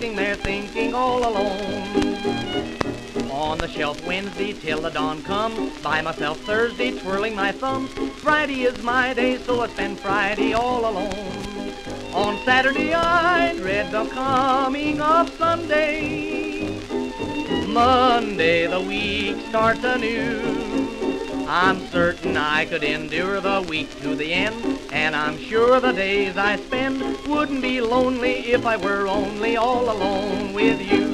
sitting there thinking all alone. On the shelf Wednesday till the dawn comes, by myself Thursday twirling my thumbs. Friday is my day, so I spend Friday all alone. On Saturday I dread the coming of Sunday. Monday the week starts anew. I'm certain I could endure the week to the end, and I'm sure the days I spend wouldn't be lonely if I were only all alone with you.